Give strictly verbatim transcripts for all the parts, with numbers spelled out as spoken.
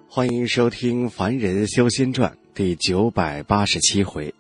欢迎收听《凡人修仙传》第九百八十七回。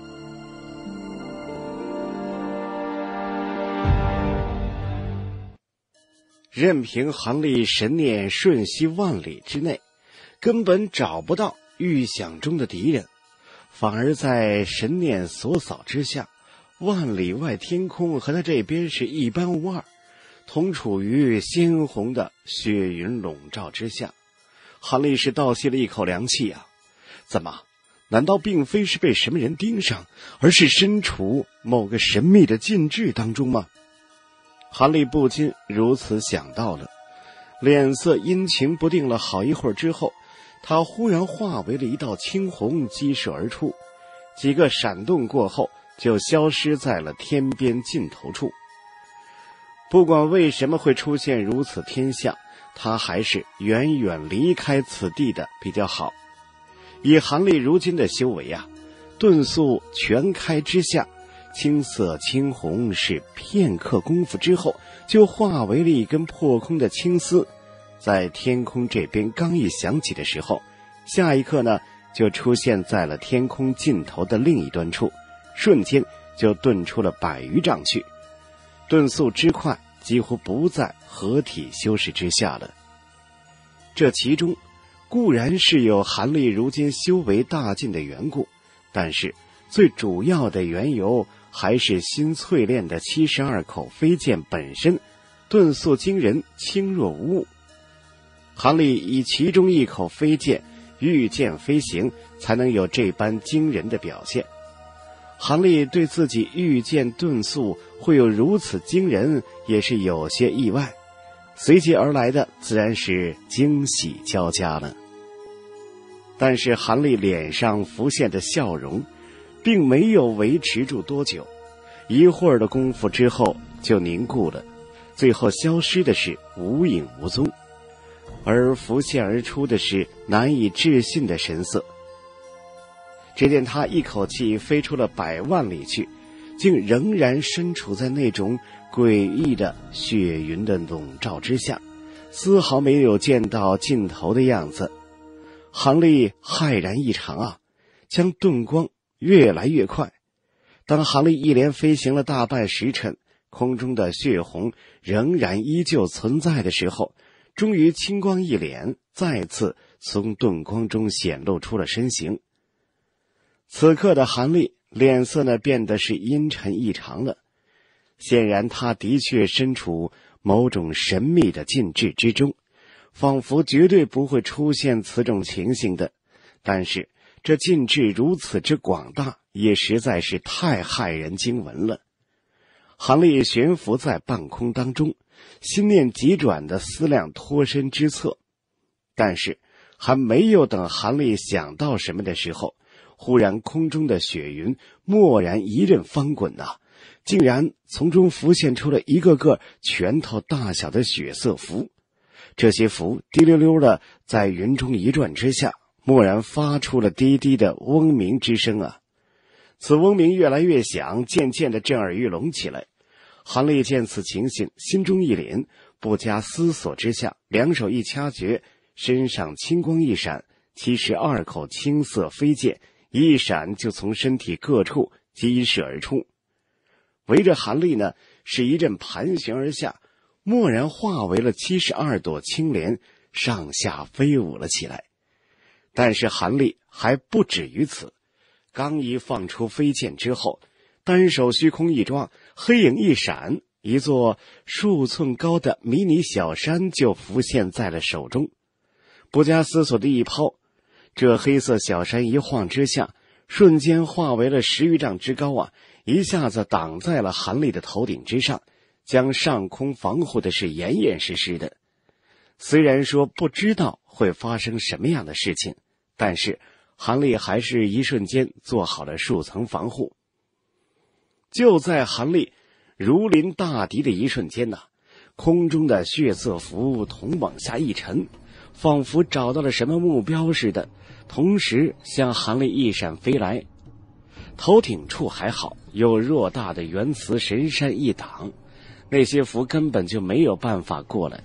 任凭韩立神念瞬息万里之内，根本找不到预想中的敌人，反而在神念所扫之下，万里外天空和他这边是一般无二，同处于鲜红的雪云笼罩之下。韩立是倒吸了一口凉气啊！怎么？难道并非是被什么人盯上，而是身处某个神秘的禁制当中吗？韩立不禁如此想到了，脸色阴晴不定了好一会儿之后，他忽然化为了一道青红激射而出，几个闪动过后就消失在了天边尽头处。不管为什么会出现如此天象，他还是远远离开此地的比较好。以韩立如今的修为啊，遁速全开之下，青色青红是片刻功夫之后就化为了一根破空的青丝，在天空这边刚一响起的时候，下一刻呢就出现在了天空尽头的另一端处，瞬间就遁出了百余丈去。遁速之快几乎不在合体修饰之下了。这其中固然是有韩立如今修为大进的缘故，但是最主要的缘由还是新淬炼的七十二口飞剑本身遁速惊人，轻若无物。韩立以其中一口飞剑御剑飞行，才能有这般惊人的表现。韩立对自己御剑遁速会有如此惊人也是有些意外，随即而来的自然是惊喜交加了。但是韩立脸上浮现的笑容并没有维持住多久，一会儿的功夫之后就凝固了，最后消失的是无影无踪，而浮现而出的是难以置信的神色。只见他一口气飞出了百万里去，竟仍然身处在那种诡异的雪云的笼罩之下，丝毫没有见到尽头的样子。韩立骇然异常啊，将遁光越来越快。当韩立一连飞行了大半时辰，空中的血红仍然依旧存在的时候，终于青光一敛，再次从遁光中显露出了身形。此刻的韩立脸色呢变得是阴沉异常了，显然他的确身处某种神秘的禁制之中，仿佛绝对不会出现此种情形的。但是这禁制如此之广大，也实在是太骇人惊闻了。韩立悬浮在半空当中，心念急转的思量脱身之策，但是还没有等韩立想到什么的时候，忽然空中的雪云蓦然一阵翻滚啊，竟然从中浮现出了一个个拳头大小的血色符。这些符滴溜溜的在云中一转之下，蓦然发出了低低的嗡鸣之声啊。此嗡鸣越来越响，渐渐的震耳欲聋起来。韩立见此情形，心中一凛，不加思索之下，两手一掐诀，身上青光一闪，七十二口青色飞剑一闪就从身体各处激射而出。围着韩立呢是一阵盘旋而下，蓦然化为了七十二朵青莲，上下飞舞了起来。但是韩立还不止于此，刚一放出飞剑之后，单手虚空一抓，黑影一闪，一座数寸高的迷你小山就浮现在了手中。不加思索的一抛，这黑色小山一晃之下，瞬间化为了十余丈之高啊，一下子挡在了韩立的头顶之上，将上空防护的是严严实实的。虽然说不知道会发生什么样的事情，但是韩立还是一瞬间做好了数层防护。就在韩立如临大敌的一瞬间呢、啊，空中的血色符同往下一沉，仿佛找到了什么目标似的，同时向韩立一闪飞来。头顶处还好有偌大的元磁神山一挡，那些符根本就没有办法过来，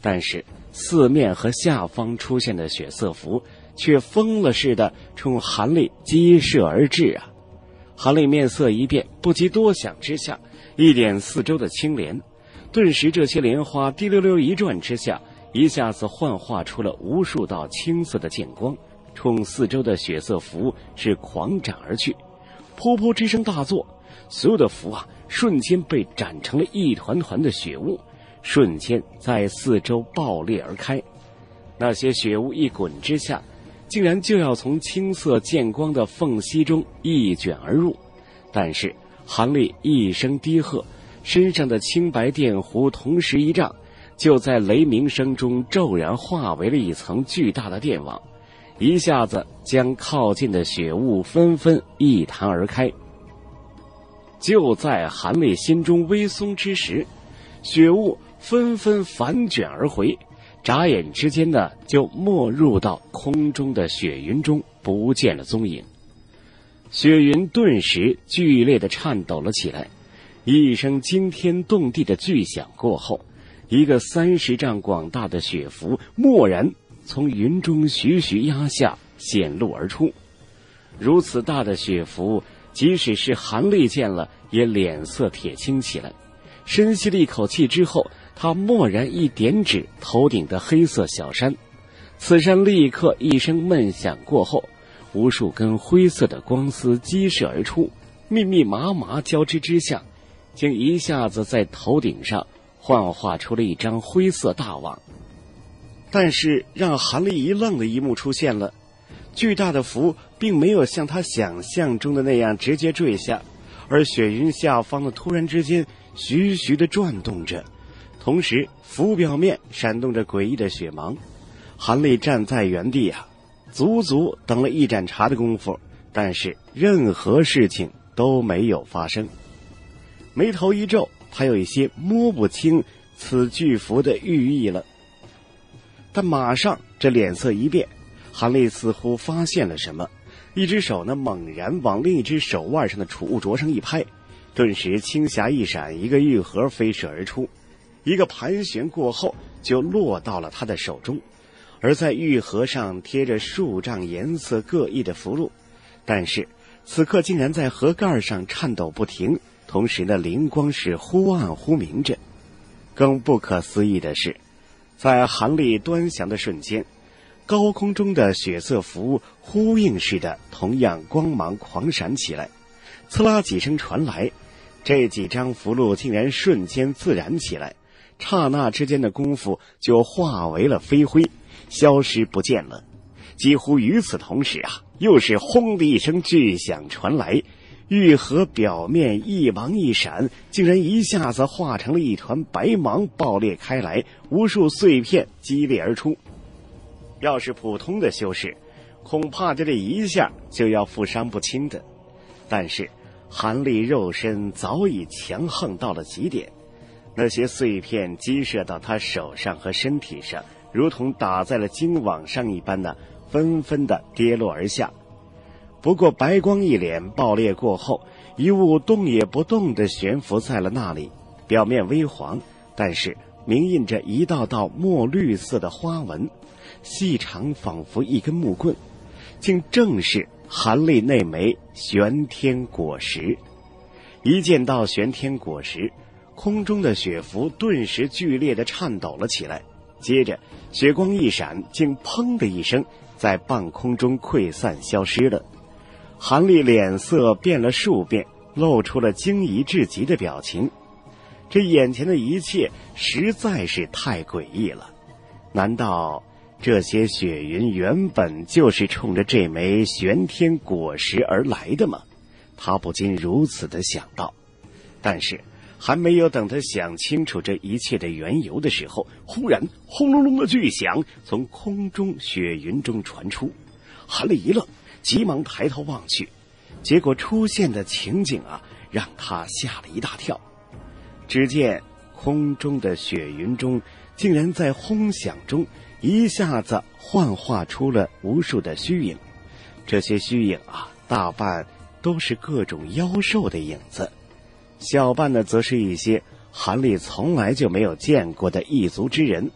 但是四面和下方出现的血色符却疯了似的冲韩立激射而至啊！韩立面色一变，不及多想之下，一点四周的青莲，顿时这些莲花滴溜溜一转之下，一下子幻化出了无数道青色的剑光，冲四周的血色符是狂斩而去。噗噗之声大作，所有的符啊瞬间被斩成了一团团的血雾，瞬间在四周爆裂而开。那些血雾一滚之下，竟然就要从青色剑光的缝隙中一卷而入。但是韩立一声低喝，身上的青白电弧同时一丈，就在雷鸣声中骤然化为了一层巨大的电网，一下子将靠近的血雾纷纷一弹而开。就在韩立心中微松之时，血雾纷纷反卷而回，眨眼之间呢，就没入到空中的血云中，不见了踪影。血云顿时剧烈的颤抖了起来，一声惊天动地的巨响过后，一个三十丈广大的血符蓦然从云中徐徐压下，显露而出。如此大的血符，即使是韩立见了，也脸色铁青起来。深吸了一口气之后，他蓦然一点指头顶的黑色小山，此山立刻一声闷响过后，无数根灰色的光丝激射而出，密密麻麻交织之下，竟一下子在头顶上幻化出了一张灰色大网。但是让韩立一愣的一幕出现了，巨大的符并没有像他想象中的那样直接坠下，而雪云下方的突然之间徐徐地转动着，同时符表面闪动着诡异的血芒。韩立站在原地啊，足足等了一盏茶的功夫，但是任何事情都没有发生。眉头一皱，他有一些摸不清此巨符的寓意了。但马上这脸色一变，韩立似乎发现了什么，一只手呢猛然往另一只手腕上的储物镯上一拍，顿时青霞一闪，一个玉盒飞射而出，一个盘旋过后就落到了他的手中。而在玉盒上贴着数丈颜色各异的符箓，但是此刻竟然在盒盖上颤抖不停，同时呢灵光是忽暗忽明着。更不可思议的是，在韩立端详的瞬间，高空中的血色符呼应似的同样光芒狂闪起来，刺啦几声传来，这几张符箓竟然瞬间自燃起来，刹那之间的功夫就化为了飞灰，消失不见了。几乎与此同时啊，又是轰的一声巨响传来，玉盒表面一芒一闪，竟然一下子化成了一团白芒，爆裂开来，无数碎片激烈而出。要是普通的修士，恐怕这一下就要负伤不轻的。但是韩立肉身早已强横到了极点，那些碎片击射到他手上和身体上，如同打在了金网上一般的纷纷的跌落而下。不过白光一脸爆裂过后，一物动也不动地悬浮在了那里，表面微黄，但是明印着一道道墨绿色的花纹，细长仿佛一根木棍，竟正是韩立那枚玄天果实。一见到玄天果实，空中的血符顿时剧烈地颤抖了起来，接着血光一闪，竟砰的一声在半空中溃散消失了。韩立脸色变了数变，露出了惊疑至极的表情。这眼前的一切实在是太诡异了，难道这些血云原本就是冲着这枚玄天果实而来的吗？他不禁如此的想到。但是还没有等他想清楚这一切的缘由的时候，忽然轰隆隆的巨响从空中血云中传出。韩立一愣，急忙抬头望去，结果出现的情景啊，让他吓了一大跳。只见空中的血云中，竟然在轰响中一下子幻化出了无数的虚影。这些虚影啊，大半都是各种妖兽的影子，小半呢则是一些韩立从来就没有见过的异族之人。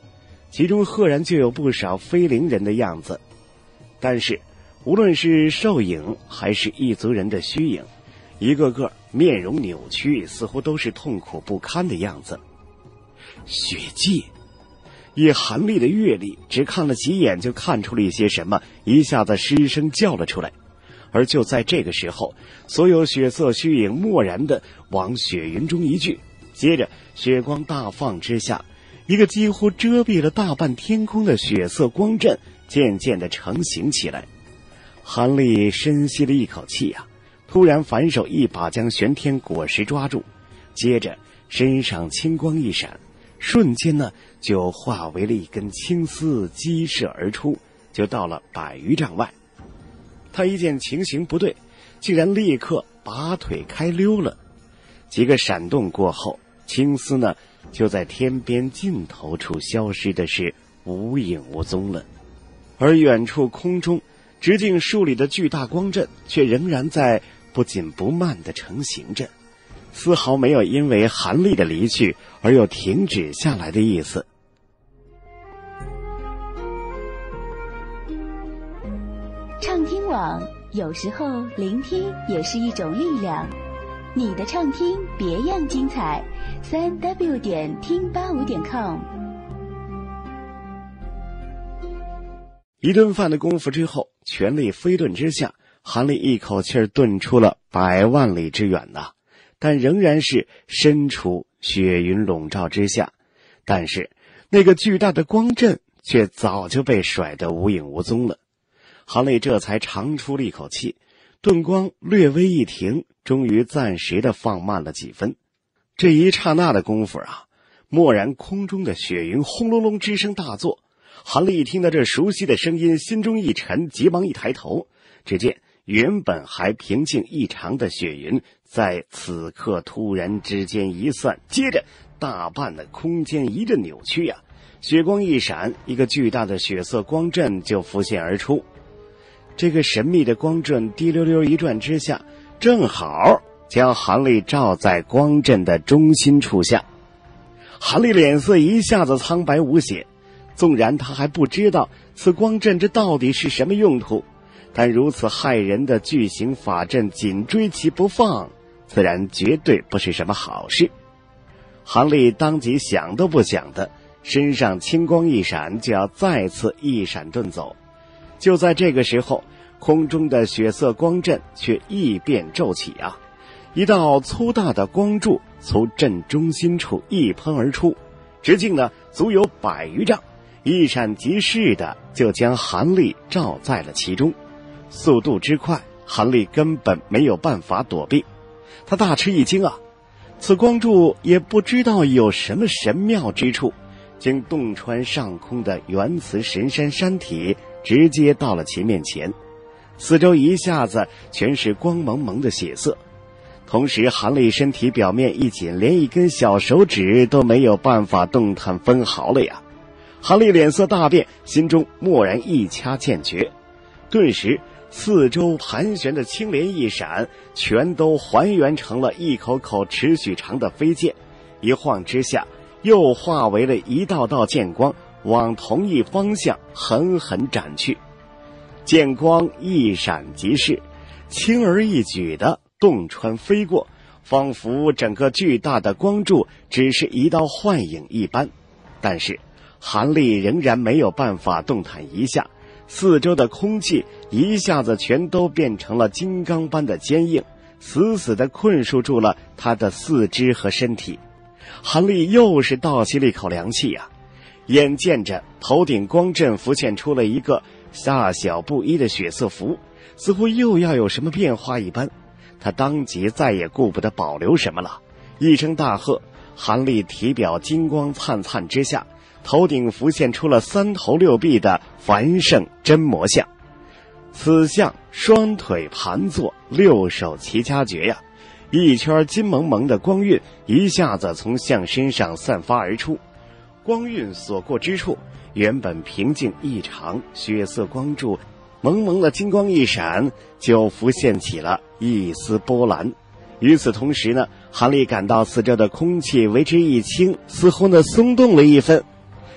其中赫然就有不少非灵人的样子。但是无论是兽影还是异族人的虚影，一个个面容扭曲，似乎都是痛苦不堪的样子。血迹，以韩立的阅历，只看了几眼就看出了一些什么，一下子失声叫了出来。而就在这个时候，所有血色虚影蓦然的往血云中一聚，接着血光大放之下，一个几乎遮蔽了大半天空的血色光阵渐渐地成型起来。韩立深吸了一口气啊，突然反手一把将玄天果实抓住，接着身上青光一闪，瞬间呢就化为了一根青丝激射而出，就到了百余丈外。他一见情形不对，竟然立刻拔腿开溜了。几个闪动过后，青丝呢就在天边尽头处消失的是无影无踪了。而远处空中直径数里的巨大光阵却仍然在不紧不慢地成型着，丝毫没有因为韩立的离去而又停止下来的意思。 畅听网，有时候聆听也是一种力量。你的畅听别样精彩，三 w 点听八五点 com。 一顿饭的功夫之后，全力飞遁之下，韩立一口气儿遁出了百万里之远呐，但仍然是身处血云笼罩之下。但是那个巨大的光阵却早就被甩得无影无踪了。韩立这才长出了一口气，遁光略微一停，终于暂时的放慢了几分。这一刹那的功夫啊，蓦然空中的血云轰隆隆之声大作。韩立一听到这熟悉的声音，心中一沉，急忙一抬头，只见原本还平静异常的血云在此刻突然之间一散，接着大半的空间一阵扭曲呀、啊，血光一闪，一个巨大的血色光阵就浮现而出。这个神秘的光阵滴溜溜一转之下，正好将韩立照在光阵的中心处下。韩立脸色一下子苍白无血，纵然他还不知道此光阵这到底是什么用途，但如此害人的巨型法阵紧追其不放，自然绝对不是什么好事。韩立当即想都不想的，身上青光一闪，就要再次一闪遁走。就在这个时候，空中的血色光阵却异变骤起啊！一道粗大的光柱从阵中心处一喷而出，直径呢足有百余丈，一闪即逝的就将韩立罩在了其中。速度之快，韩立根本没有办法躲避。他大吃一惊啊！此光柱也不知道有什么神妙之处，竟洞穿上空的原磁神山山体，直接到了其面前。四周一下子全是光蒙蒙的血色，同时韩立身体表面一紧，连一根小手指都没有办法动弹分毫了呀！韩立脸色大变，心中蓦然一掐剑诀，顿时四周盘旋的青莲一闪，全都还原成了一口口尺许长的飞剑，一晃之下又化为了一道道剑光，往同一方向狠狠斩去。剑光一闪即逝，轻而易举的洞穿飞过，仿佛整个巨大的光柱只是一道幻影一般。但是韩立仍然没有办法动弹一下，四周的空气一下子全都变成了金刚般的坚硬，死死地困束住了他的四肢和身体。韩立又是倒吸了一口凉气呀、啊，眼见着头顶光阵浮现出了一个大小不一的血色符，似乎又要有什么变化一般。他当即再也顾不得保留什么了，一声大喝，韩立体表金光灿灿之下，头顶浮现出了三头六臂的繁盛真魔像。此像双腿盘坐，六手齐掐诀呀，一圈金蒙蒙的光晕一下子从像身上散发而出。光晕所过之处，原本平静异常，血色光柱蒙蒙的金光一闪，就浮现起了一丝波澜。与此同时呢，韩立感到四周的空气为之一轻，似乎呢松动了一分。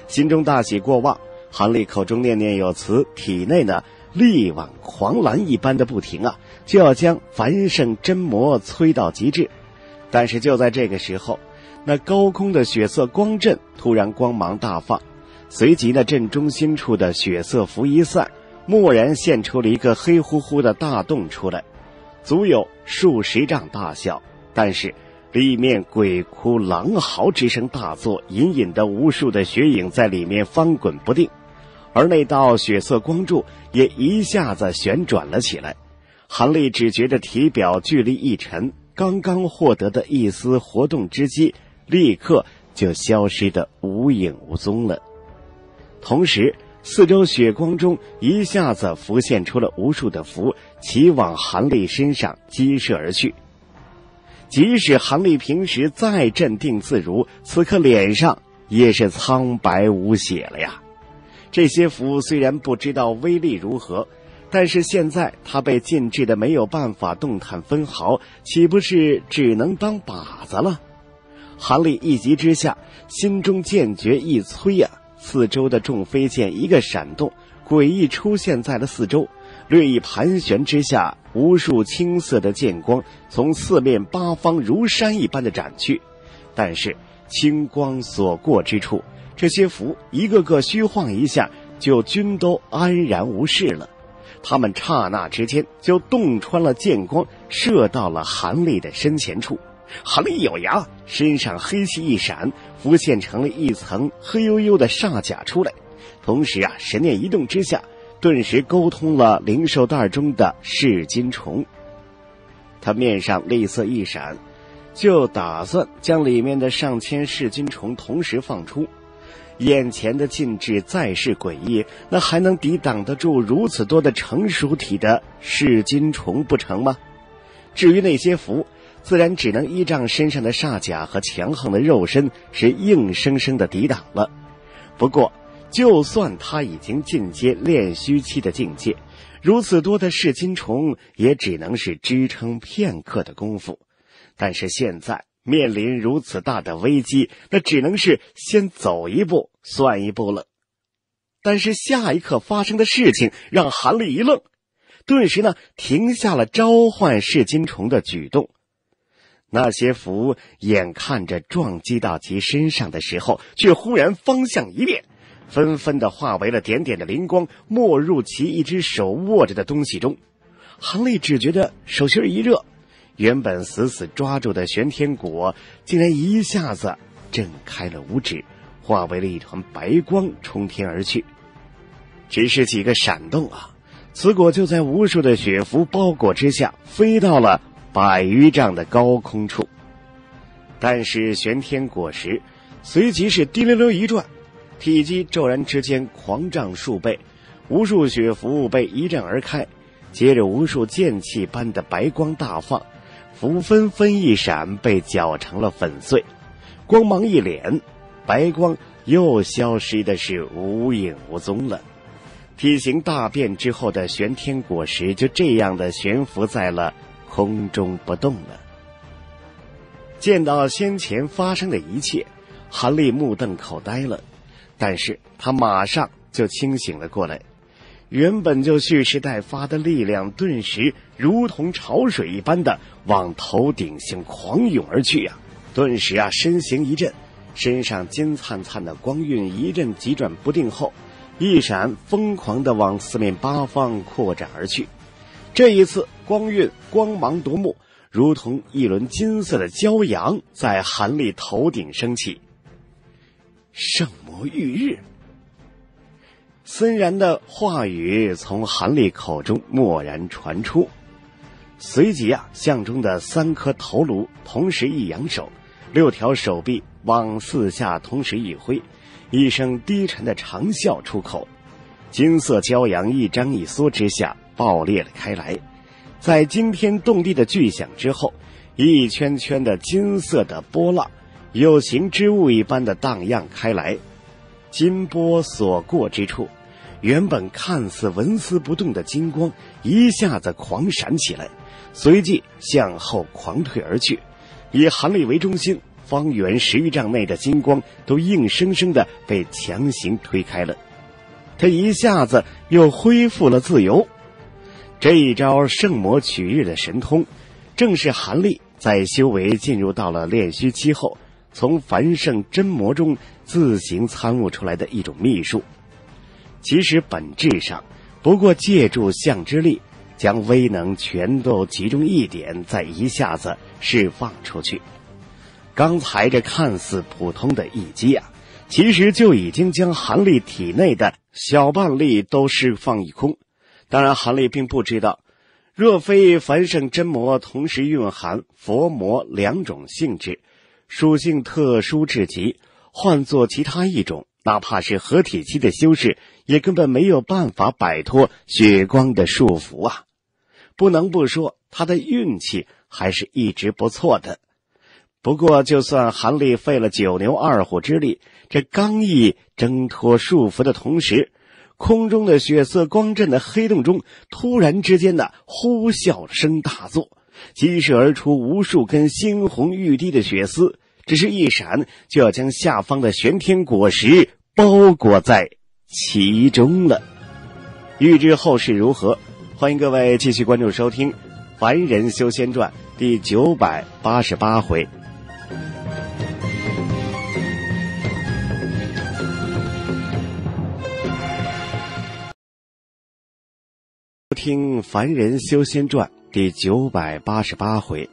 心中大喜过望，韩立口中念念有词，体内呢力挽狂澜一般的不停啊，就要将繁盛真魔催到极致。但是就在这个时候，那高空的血色光阵突然光芒大放，随即呢阵中心处的血色符一散，蓦然现出了一个黑乎乎的大洞出来，足有数十丈大小，但是里面鬼哭狼嚎之声大作，隐隐的无数的血影在里面翻滚不定，而那道血色光柱也一下子旋转了起来。韩立只觉得体表巨力一沉，刚刚获得的一丝活动之机立刻就消失得无影无踪了。同时四周血光中一下子浮现出了无数的符，齐往韩立身上激射而去。即使韩立平时再镇定自如，此刻脸上也是苍白无血了呀。这些符虽然不知道威力如何，但是现在他被禁制的没有办法动弹分毫，岂不是只能当靶子了？韩立一急之下，心中剑诀一催啊，四周的众飞剑一个闪动，诡异出现在了四周，略一盘旋之下，无数青色的剑光从四面八方如山一般的斩去。但是青光所过之处，这些符一个个虚晃一下，就均都安然无事了。他们刹那之间就洞穿了剑光，射到了韩立的身前处。韩立咬牙，身上黑气一闪，浮现成了一层黑黝黝的煞甲出来。同时啊，神念一动之下，顿时沟通了灵兽袋中的噬金虫。他面上厉色一闪，就打算将里面的上千噬金虫同时放出。眼前的禁制再是诡异，那还能抵挡得住如此多的成熟体的噬金虫不成吗？至于那些符，自然只能依仗身上的煞甲和强横的肉身，是硬生生的抵挡了。不过就算他已经进阶炼虚期的境界，如此多的噬金虫也只能是支撑片刻的功夫。但是现在面临如此大的危机，那只能是先走一步算一步了。但是下一刻发生的事情让韩立一愣，顿时呢停下了召唤噬金虫的举动。那些符眼看着撞击到其身上的时候，却忽然方向一变，纷纷的化为了点点的灵光，没入其一只手握着的东西中。韩立只觉得手心一热，原本死死抓住的玄天果竟然一下子震开了五指，化为了一团白光冲天而去。只是几个闪动啊，此果就在无数的血符包裹之下飞到了百余丈的高空处。但是玄天果实随即是滴溜溜一转，体积骤然之间狂涨数倍，无数血符被一震而开，接着无数剑气般的白光大放，符纷纷一闪，被搅成了粉碎。光芒一敛，白光又消失的是无影无踪了。体型大变之后的玄天果实就这样的悬浮在了空中不动了。见到先前发生的一切，韩立目瞪口呆了，但是他马上就清醒了过来。原本就蓄势待发的力量顿时如同潮水一般的往头顶向狂涌而去啊！顿时啊，身形一震，身上金灿灿的光晕一阵急转不定后，一闪疯狂的往四面八方扩展而去。这一次光晕光芒夺目，如同一轮金色的骄阳在韩立头顶升起。圣魔御日，森然的话语从韩立口中蓦然传出，随即啊，像中的三颗头颅同时一扬手，六条手臂往四下同时一挥，一声低沉的长啸出口，金色骄阳一张一缩之下爆裂了开来。在惊天动地的巨响之后，一圈圈的金色的波浪有形之物一般的荡漾开来，金波所过之处，原本看似纹丝不动的金光一下子狂闪起来，随即向后狂退而去，以韩立为中心， 方圆十余丈内的金光都硬生生地被强行推开了。他一下子又恢复了自由。这一招圣魔取日的神通，正是韩立在修为进入到了炼虚期后，从凡圣真魔中自行参悟出来的一种秘术。其实本质上不过借助相之力，将威能全都集中一点，再一下子释放出去。刚才这看似普通的一击啊，其实就已经将韩立体内的小半力都释放一空。当然韩立并不知道，若非凡圣真魔同时蕴含佛魔两种性质，属性特殊至极，换作其他一种，哪怕是合体期的修士，也根本没有办法摆脱血光的束缚啊！不能不说，他的运气还是一直不错的。不过，就算韩立费了九牛二虎之力，这刚一挣脱束缚的同时，空中的血色光阵的黑洞中，突然之间的呼啸声大作，激射而出无数根猩红欲滴的血丝，只是一闪，就要将下方的玄天果实包裹在其中了。欲知后事如何，欢迎各位继续关注收听《凡人修仙传》第九百八十八回。听《凡人修仙传》第九百八十八回。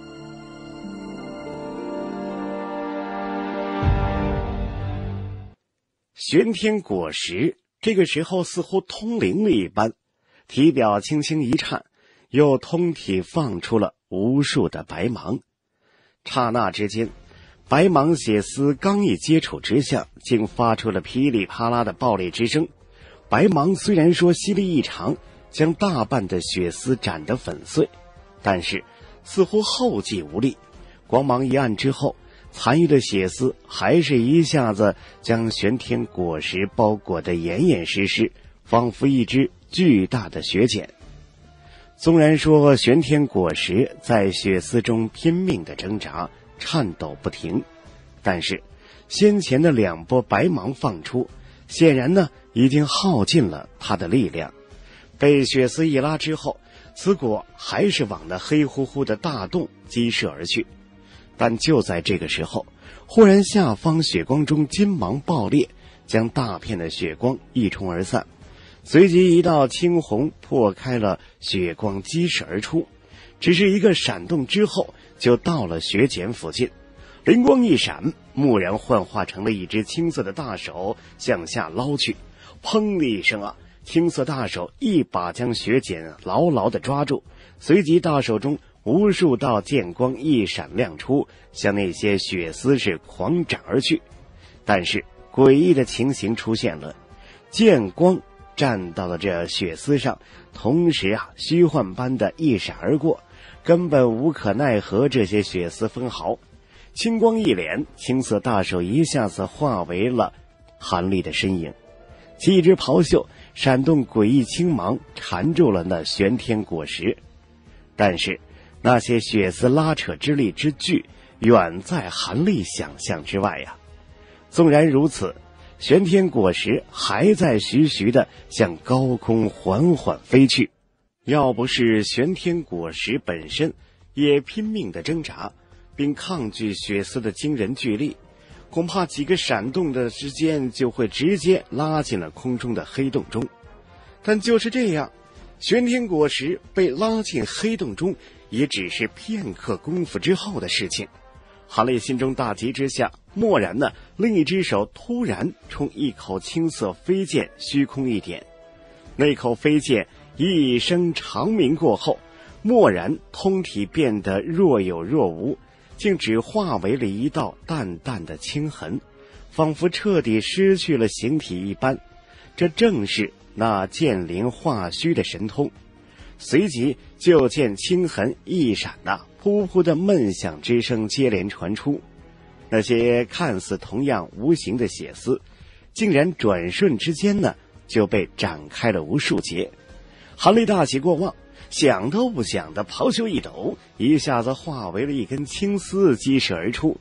玄天果实这个时候似乎通灵了一般，体表轻轻一颤，又通体放出了无数的白芒。刹那之间，白芒血丝刚一接触之下，竟发出了噼里啪啦的爆裂之声。白芒虽然说犀利异常，将大半的血丝斩得粉碎，但是似乎后继无力。光芒一暗之后，残余的血丝还是一下子将玄天果实包裹得严严实实，仿佛一只巨大的血茧。纵然说玄天果实在血丝中拼命的挣扎，颤抖不停，但是先前的两波白芒放出，显然呢已经耗尽了它的力量。被血丝一拉之后，此果还是往那黑乎乎的大洞激射而去。但就在这个时候，忽然下方血光中金芒爆裂，将大片的血光一冲而散，随即一道青红破开了血光，激射而出。只是一个闪动之后，就到了血茧附近，灵光一闪，蓦然幻化成了一只青色的大手向下捞去。砰的一声啊，青色大手一把将血茧牢牢地抓住，随即大手中无数道剑光一闪亮出，向那些血丝是狂斩而去。但是诡异的情形出现了，剑光站到了这血丝上，同时啊虚幻般的一闪而过，根本无可奈何这些血丝分毫。青光一连，青色大手一下子化为了韩立的身影，其一只袍袖闪动诡异青芒，缠住了那玄天果实。但是那些血丝拉扯之力之巨，远在韩立想象之外呀。纵然如此，玄天果实还在徐徐地向高空缓缓飞去。要不是玄天果实本身也拼命地挣扎，并抗拒血丝的惊人巨力，恐怕几个闪动的之间就会直接拉进了空中的黑洞中。但就是这样，玄天果实被拉进黑洞中，也只是片刻功夫之后的事情。韩立心中大急之下，蓦然呢，另一只手突然冲一口青色飞剑虚空一点，那口飞剑一声长鸣过后，蓦然通体变得若有若无，竟只化为了一道淡淡的青痕，仿佛彻底失去了形体一般。这正是那剑灵化虚的神通。随即就见青痕一闪呐、啊，噗噗的闷响之声接连传出，那些看似同样无形的血丝，竟然转瞬之间呢就被展开了无数节。韩立大喜过望，想都不想的袍袖一抖，一下子化为了一根青丝激射而出，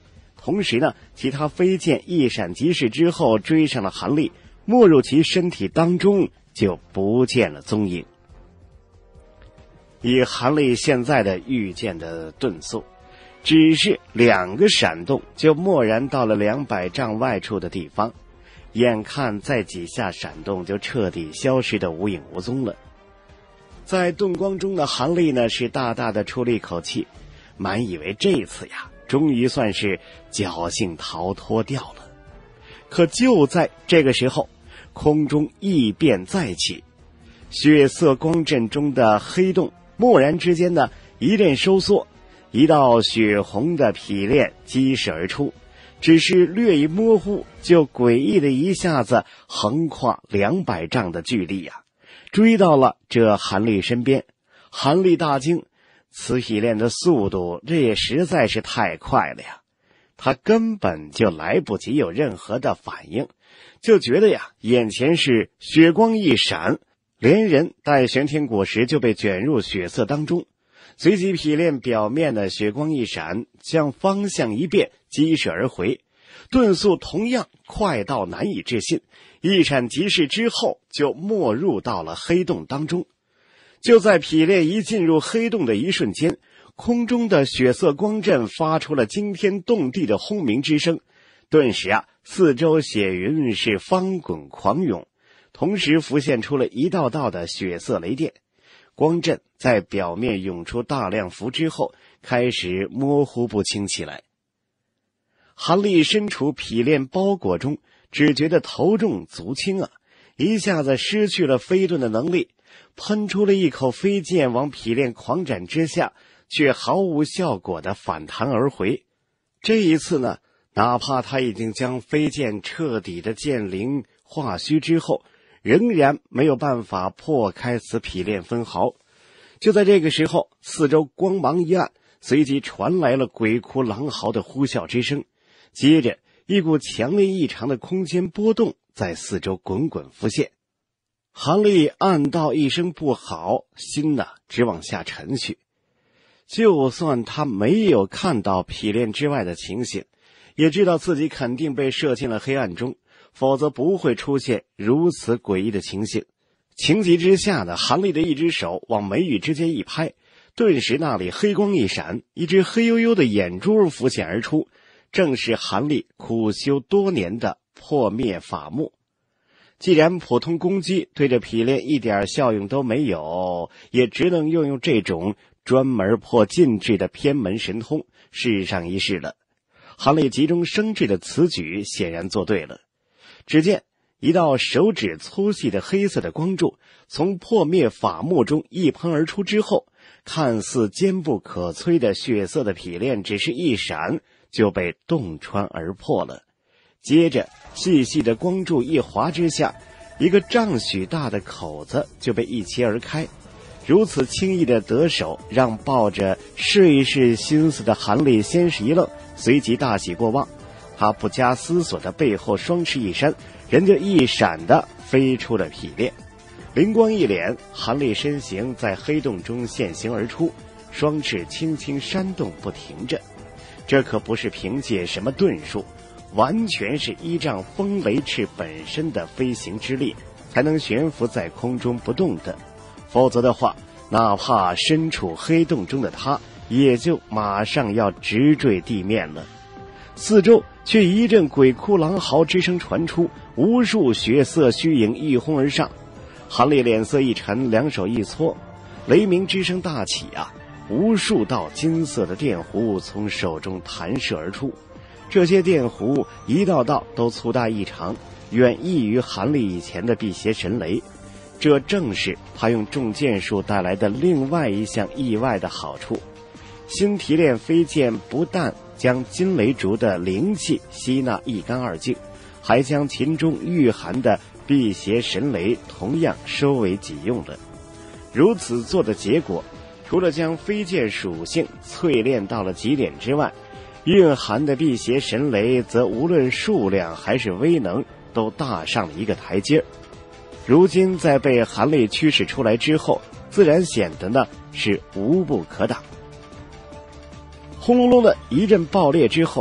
同时呢，其他飞剑一闪即逝之后追上了韩立，没入其身体当中，就不见了踪影。以韩立现在的御剑的遁速，只是两个闪动就蓦然到了两百丈外处的地方，眼看再几下闪动就彻底消失的无影无踪了。在遁光中的韩立呢，是大大的出了一口气，满以为这次呀终于算是侥幸逃脱掉了。可就在这个时候，空中异变再起，血色光阵中的黑洞蓦然之间呢一阵收缩，一道血红的匹练激射而出，只是略一模糊，就诡异的一下子横跨两百丈的距离呀、啊，追到了这韩立身边。韩立大惊，此匹练的速度这也实在是太快了呀，他根本就来不及有任何的反应，就觉得呀眼前是血光一闪，连人带玄天果实就被卷入血色当中。随即匹练表面的血光一闪，向方向一变，激射而回，遁速同样快到难以置信，一闪即逝之后就没入到了黑洞当中。就在匹练一进入黑洞的一瞬间，空中的血色光阵发出了惊天动地的轰鸣之声，顿时啊，四周血云是翻滚狂涌，同时浮现出了一道道的血色雷电。光阵在表面涌出大量符之后，开始模糊不清起来。韩立身处匹练包裹中，只觉得头重足轻啊，一下子失去了飞遁的能力，喷出了一口飞剑往匹练狂斩之下，却毫无效果的反弹而回。这一次呢，哪怕他已经将飞剑彻底的剑灵化虚之后，仍然没有办法破开此匹练分毫。就在这个时候，四周光芒一暗，随即传来了鬼哭狼嚎的呼啸之声，接着一股强烈异常的空间波动在四周滚滚浮现。韩立暗道一声不好，心呢直往下沉去。就算他没有看到匹练之外的情形，也知道自己肯定被射进了黑暗中，否则不会出现如此诡异的情形。情急之下呢，韩立的一只手往眉宇之间一拍，顿时那里黑光一闪，一只黑黝黝的眼珠浮现而出，正是韩立苦修多年的破灭法目。既然普通攻击对这匹练一点效用都没有，也只能运用这种专门破禁制的偏门神通，试上一试了。韩立急中生智的此举显然做对了。只见一道手指粗细的黑色的光柱从破灭法目中一喷而出之后，看似坚不可摧的血色的匹练只是一闪就被洞穿而破了。接着细细的光柱一划之下，一个丈许大的口子就被一切而开。如此轻易的得手，让抱着试一试心思的韩立先是一愣，随即大喜过望。他不加思索的背后双翅一扇，人就一闪的飞出了匹练。灵光一敛，韩立身形在黑洞中现形而出，双翅轻轻扇动不停着。这可不是凭借什么遁术，完全是依仗风雷翅本身的飞行之力才能悬浮在空中不动的，否则的话，哪怕身处黑洞中的他也就马上要直坠地面了。四周却一阵鬼哭狼嚎之声传出，无数血色虚影一轰而上。韩立脸色一沉，两手一搓，雷鸣之声大起啊，无数道金色的电弧从手中弹射而出。这些电弧一道道都粗大异常，远异于韩立以前的辟邪神雷。这正是他用重剑术带来的另外一项意外的好处。新提炼飞剑不但将金雷竹的灵气吸纳一干二净，还将其中蕴含的辟邪神雷同样收为己用了。如此做的结果，除了将飞剑属性淬炼到了极点之外，蕴含的辟邪神雷则无论数量还是威能都大上了一个台阶。如今在被韩立驱使出来之后，自然显得呢是无不可挡。轰隆隆的一阵爆裂之后，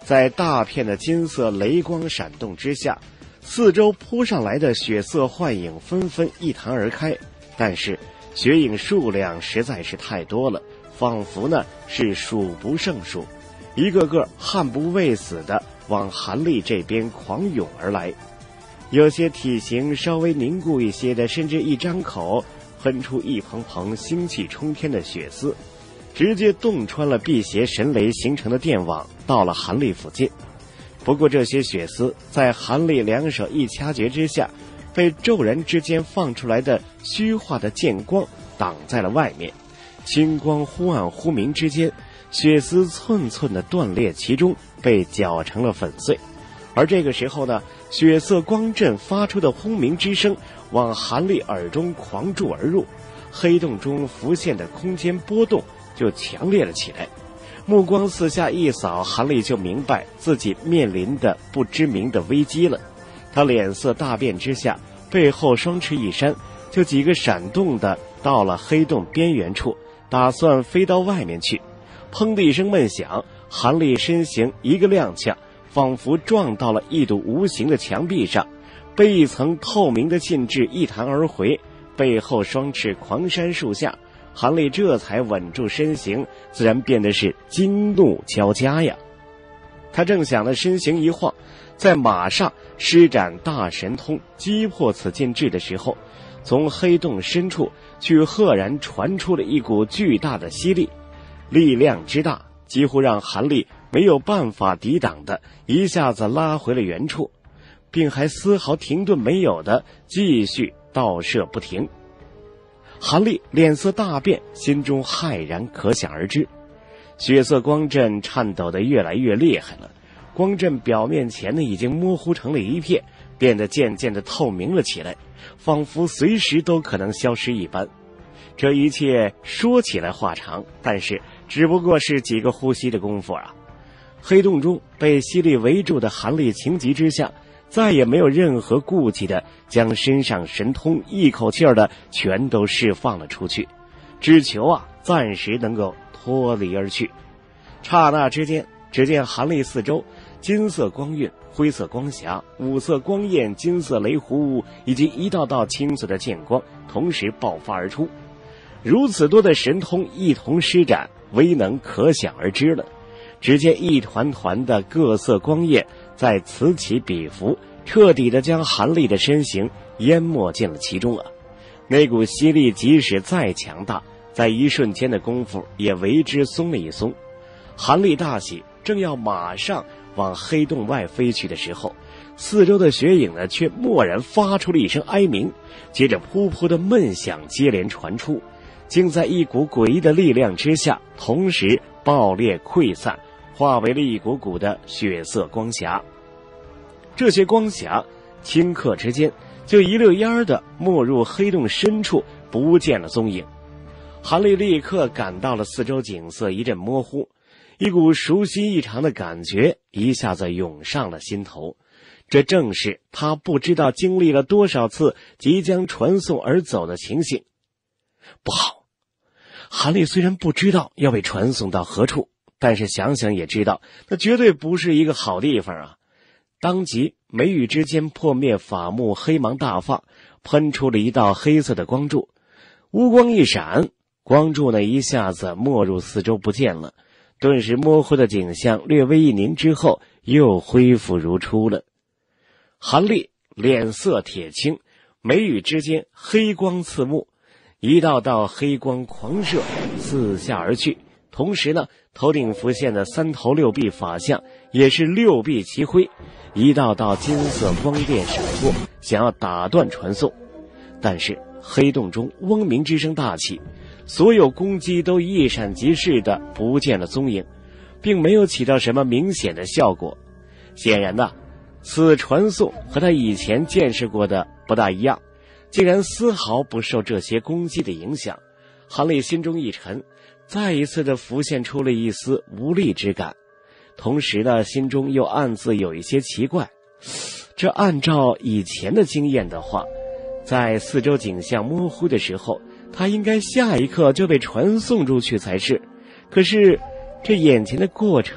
在大片的金色雷光闪动之下，四周扑上来的血色幻影纷纷一弹而开，但是血影数量实在是太多了，仿佛呢是数不胜数，一个个悍不畏死的往韩立这边狂涌而来。有些体型稍微凝固一些的，甚至一张口喷出一蓬蓬腥气冲天的血丝，直接洞穿了辟邪神雷形成的电网，到了韩立附近。不过这些血丝在韩立两手一掐诀之下，被骤然之间放出来的虚化的剑光挡在了外面，青光忽暗忽明之间，血丝寸寸的断裂其中，被搅成了粉碎。而这个时候呢，血色光阵发出的轰鸣之声往韩立耳中狂注而入，黑洞中浮现的空间波动就强烈了起来。目光四下一扫，韩立就明白自己面临的不知名的危机了。他脸色大变之下，背后双翅一扇，就几个闪动的到了黑洞边缘处，打算飞到外面去。砰的一声闷响，韩立身形一个踉跄，仿佛撞到了一堵无形的墙壁上，被一层透明的禁制一弹而回，背后双翅狂扇树下，韩立这才稳住身形，自然变得是惊怒交加呀。他正想的身形一晃，在马上施展大神通击破此禁制的时候，从黑洞深处却赫然传出了一股巨大的吸力，力量之大，几乎让韩立没有办法抵挡的一下子拉回了原处，并还丝毫停顿没有的继续倒射不停。韩立脸色大变，心中骇然可想而知。血色光阵颤抖得越来越厉害了，光阵表面前呢已经模糊成了一片，变得渐渐的透明了起来，仿佛随时都可能消失一般。这一切说起来话长，但是只不过是几个呼吸的功夫啊。黑洞中被吸力围住的韩立情急之下，再也没有任何顾忌的将身上神通一口气儿的全都释放了出去，只求啊暂时能够脱离而去。刹那之间，只见韩立四周金色光晕、灰色光霞、五色光焰、金色雷弧以及一道道青色的剑光同时爆发而出，如此多的神通一同施展，威能可想而知了。只见一团团的各色光焰在此起彼伏，彻底的将韩立的身形淹没进了其中啊！那股吸力即使再强大，在一瞬间的功夫也为之松了一松。韩立大喜，正要马上往黑洞外飞去的时候，四周的血影呢却蓦然发出了一声哀鸣，接着噗噗的闷响接连传出，竟在一股诡异的力量之下同时爆裂溃散，化为了一股股的血色光霞。这些光霞顷刻之间就一溜烟儿的没入黑洞深处，不见了踪影。韩立立刻感到了四周景色一阵模糊，一股熟悉异常的感觉一下子涌上了心头。这正是他不知道经历了多少次即将传送而走的情形。不好！韩立虽然不知道要被传送到何处，但是想想也知道那绝对不是一个好地方啊。当即眉宇之间破灭法幕，黑芒大放，喷出了一道黑色的光柱，乌光一闪，光柱呢一下子没入四周不见了，顿时模糊的景象略微一凝之后又恢复如初了。韩立脸色铁青，眉宇之间黑光刺目，一道道黑光狂射四下而去，同时呢头顶浮现的三头六臂法相也是六臂齐挥，一道道金色光电闪过，想要打断传送。但是黑洞中嗡鸣之声大起，所有攻击都一闪即逝的不见了踪影，并没有起到什么明显的效果。显然呢，此传送和他以前见识过的不大一样，竟然丝毫不受这些攻击的影响。韩立心中一沉，再一次的浮现出了一丝无力之感，同时呢心中又暗自有一些奇怪。这按照以前的经验的话，在四周景象模糊的时候，他应该下一刻就被传送出去才是，可是这眼前的过程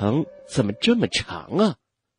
怎么这么长啊？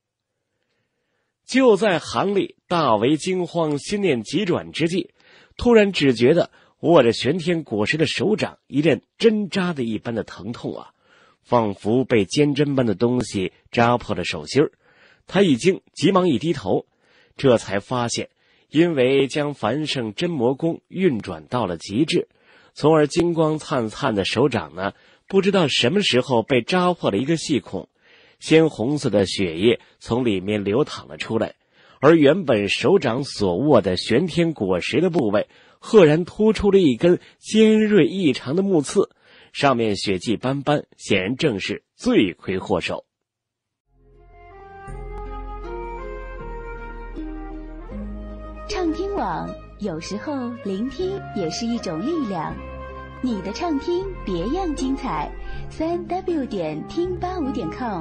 就在韩立大为惊慌，心念急转之际，突然只觉得握着玄天果实的手掌一阵针扎的一般的疼痛啊，仿佛被尖针般的东西扎破了手心儿。他一惊，急忙一低头，这才发现因为将繁盛真魔功运转到了极致，从而金光灿灿的手掌呢，不知道什么时候被扎破了一个细孔，鲜红色的血液从里面流淌了出来，而原本手掌所握的玄天果实的部位赫然突出了一根尖锐异常的木刺，上面血迹斑斑，显然正是罪魁祸首。 畅听网，有时候聆听也是一种力量。你的畅听别样精彩，三 w 点听八五点 com。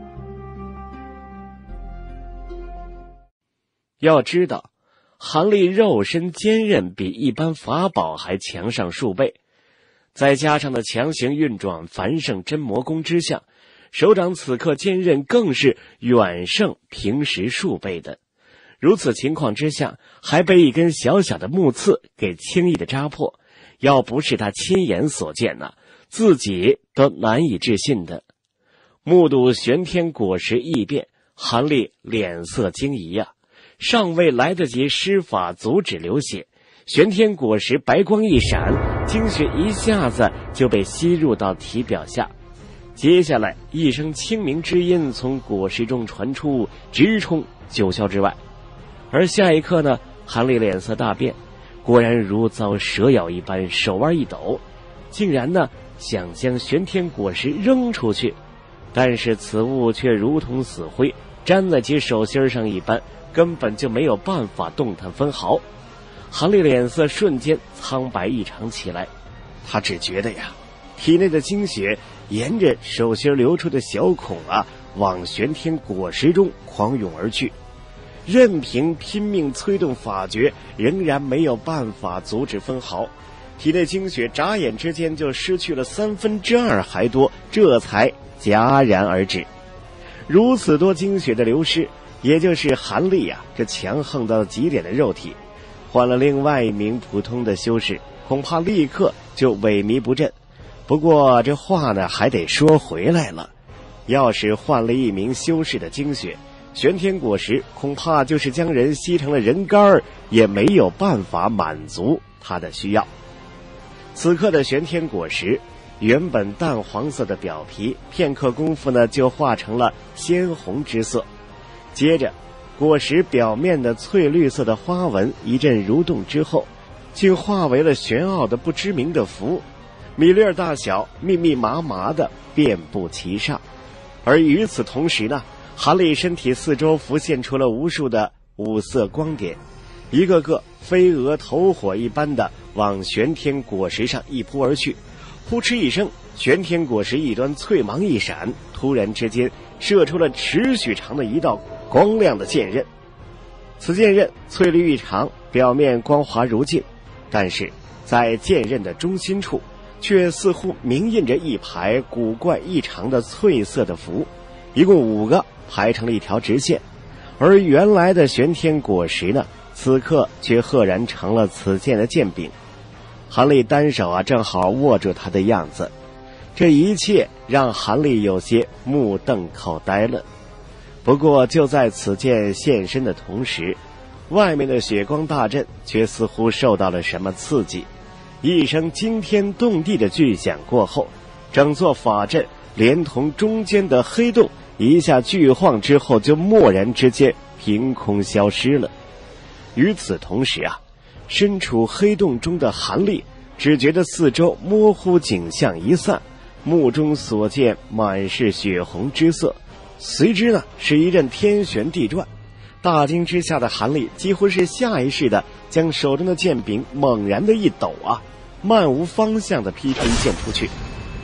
要知道，韩立肉身坚韧比一般法宝还强上数倍，再加上的强行运转繁盛真魔功之下，手掌此刻坚韧更是远胜平时数倍的。如此情况之下，还被一根小小的木刺给轻易的扎破，要不是他亲眼所见呢、啊，自己都难以置信的。目睹玄天果实异变，韩立脸色惊疑啊，尚未来得及施法阻止流血，玄天果实白光一闪，精血一下子就被吸入到体表下。接下来一声清明之音从果实中传出，直冲九霄之外。而下一刻呢，韩立脸色大变，果然如遭蛇咬一般，手腕一抖，竟然呢想将玄天果实扔出去，但是此物却如同死灰，粘在其手心上一般，根本就没有办法动弹分毫。韩立脸色瞬间苍白异常起来，他只觉得呀，体内的精血沿着手心流出的小孔啊，往玄天果实中狂涌而去。任凭拼命催动法诀，仍然没有办法阻止分毫，体内精血眨眼之间就失去了三分之二还多，这才戛然而止。如此多精血的流失，也就是韩立啊这强横到极点的肉体，换了另外一名普通的修士，恐怕立刻就萎靡不振。不过这话呢还得说回来了，要是换了一名修士的精血，玄天果实恐怕就是将人吸成了人干，也没有办法满足他的需要。此刻的玄天果实原本淡黄色的表皮，片刻功夫呢就化成了鲜红之色，接着果实表面的翠绿色的花纹一阵蠕动之后，竟化为了玄奥的不知名的符，米粒大小，密密麻麻的遍布其上。而与此同时呢，韩立身体四周浮现出了无数的五色光点，一个个飞蛾投火一般的往玄天果实上一扑而去。扑哧一声，玄天果实一端翠芒一闪，突然之间射出了持续长的一道光亮的剑刃。此剑刃翠绿异常，表面光滑如镜，但是在剑刃的中心处却似乎明印着一排古怪异常的翠色的符，一共五个，排成了一条直线。而原来的玄天果实呢，此刻却赫然成了此剑的剑柄。韩立单手啊正好握住它的样子，这一切让韩立有些目瞪口呆了。不过就在此剑现身的同时，外面的血光大阵却似乎受到了什么刺激，一声惊天动地的巨响过后，整座法阵连同中间的黑洞一下巨晃之后，就蓦然之间凭空消失了。与此同时啊，身处黑洞中的韩立只觉得四周模糊景象一散，目中所见满是血红之色，随之呢是一阵天旋地转。大惊之下的韩立几乎是下意识的将手中的剑柄猛然的一抖啊，漫无方向的劈出一剑出去。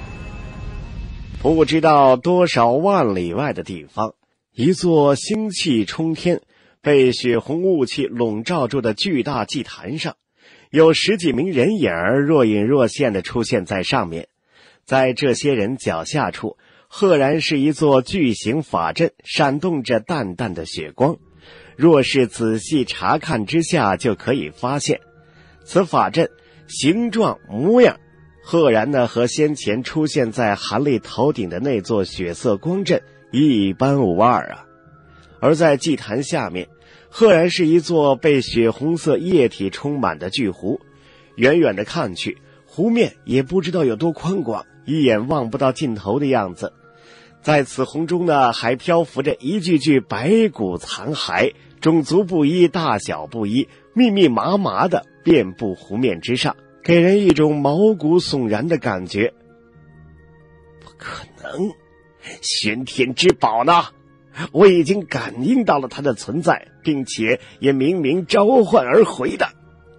不知道多少万里外的地方，一座星气冲天，被血红雾气笼罩住的巨大祭坛上，有十几名人影若隐若现地出现在上面。在这些人脚下处， 赫然是一座巨型法阵，闪动着淡淡的血光。若是仔细查看之下，就可以发现，此法阵形状模样，赫然呢和先前出现在韩立头顶的那座血色光阵一般无二啊。而在祭坛下面，赫然是一座被血红色液体充满的巨湖，远远的看去，湖面也不知道有多宽广，一眼望不到尽头的样子。在此湖中呢，还漂浮着一具具白骨残骸，种族不一，大小不一，密密麻麻的遍布湖面之上，给人一种毛骨悚然的感觉。不可能，玄天之宝呢？我已经感应到了它的存在，并且也明明召唤而回的。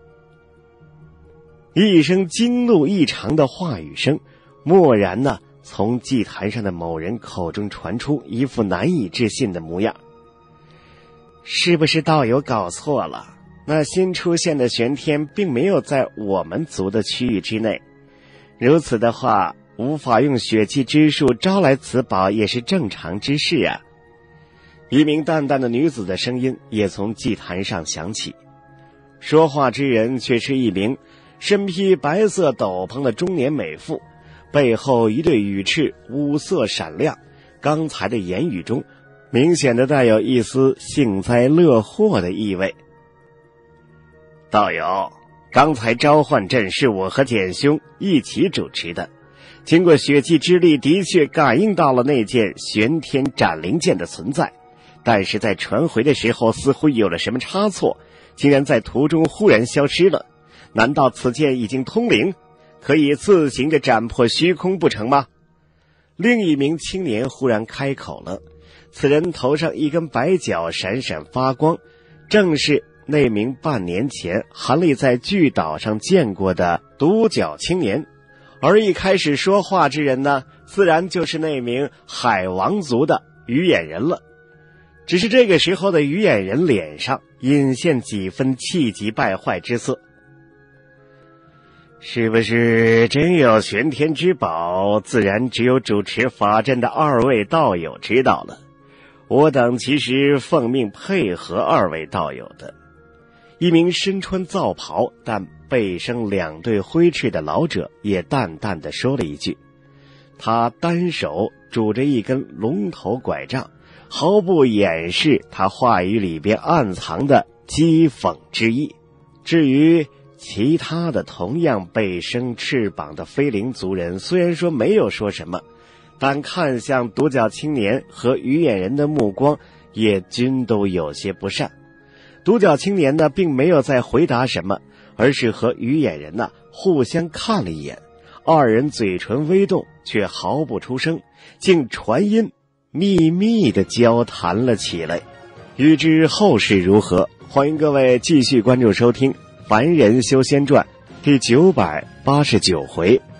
一声惊怒异常的话语声，蓦然呢从祭坛上的某人口中传出，一副难以置信的模样。是不是道友搞错了？那新出现的玄天并没有在我们族的区域之内，如此的话，无法用血气之术招来此宝也是正常之事啊。一名淡淡的女子的声音也从祭坛上响起，说话之人却是一名身披白色斗篷的中年美妇，背后一对羽翅五色闪亮，刚才的言语中明显的带有一丝幸灾乐祸的意味。道友，刚才召唤阵是我和简兄一起主持的，经过血气之力，的确感应到了那件玄天斩灵剑的存在，但是在传回的时候似乎有了什么差错，竟然在途中忽然消失了。难道此剑已经通灵，可以自行的斩破虚空不成吗？另一名青年忽然开口了，此人头上一根白角闪闪发光，正是那名半年前韩立在巨岛上见过的独角青年。而一开始说话之人呢，自然就是那名海王族的鱼眼人了。只是这个时候的鱼眼人脸上隐现几分气急败坏之色。是不是真有玄天之宝，自然只有主持法阵的二位道友知道了。我等其实奉命配合二位道友的。一名身穿皂袍但背生两对灰翅的老者也淡淡地说了一句，他单手拄着一根龙头拐杖，毫不掩饰他话语里边暗藏的讥讽之意。至于其他的同样背生翅膀的非灵族人，虽然说没有说什么，但看向独角青年和鱼眼人的目光也均都有些不善。独角青年呢并没有再回答什么，而是和鱼眼人呢互相看了一眼，二人嘴唇微动，却毫不出声，竟传音秘密地交谈了起来。欲知后事如何，欢迎各位继续关注收听《凡人修仙传》第九百八十九回